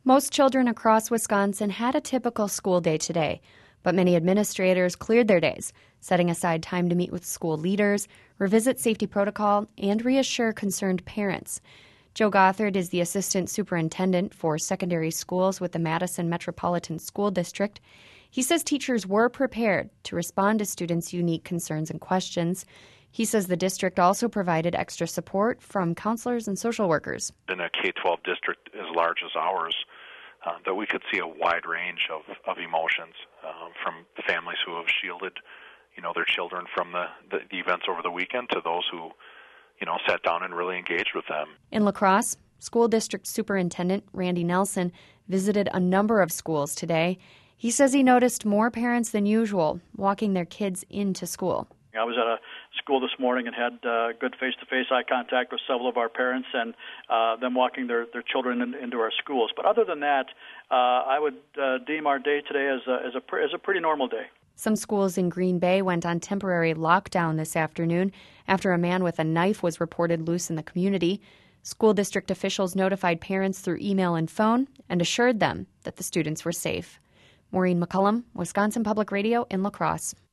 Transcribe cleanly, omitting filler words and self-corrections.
Most children across Wisconsin had a typical school day today, but many administrators cleared their days, setting aside time to meet with school leaders, revisit safety protocol, and reassure concerned parents. Joe Gothard is the assistant superintendent for secondary schools with the Madison Metropolitan School District. He says teachers were prepared to respond to students' unique concerns and questions. He says the district also provided extra support from counselors and social workers. In a K-12 district as large as ours, that we could see a wide range of emotions from families who have shielded, their children from the events over the weekend to those who, sat down and really engaged with them. In La Crosse, School District Superintendent Randy Nelson visited a number of schools today. He says he noticed more parents than usual walking their kids into school. I was at a school this morning and had good face-to-face eye contact with several of our parents and them walking their children into our schools. But other than that, I would deem our day today as a pretty normal day. Some schools in Green Bay went on temporary lockdown this afternoon after a man with a knife was reported loose in the community. School district officials notified parents through email and phone and assured them that the students were safe. Maureen McCullum, Wisconsin Public Radio in La Crosse.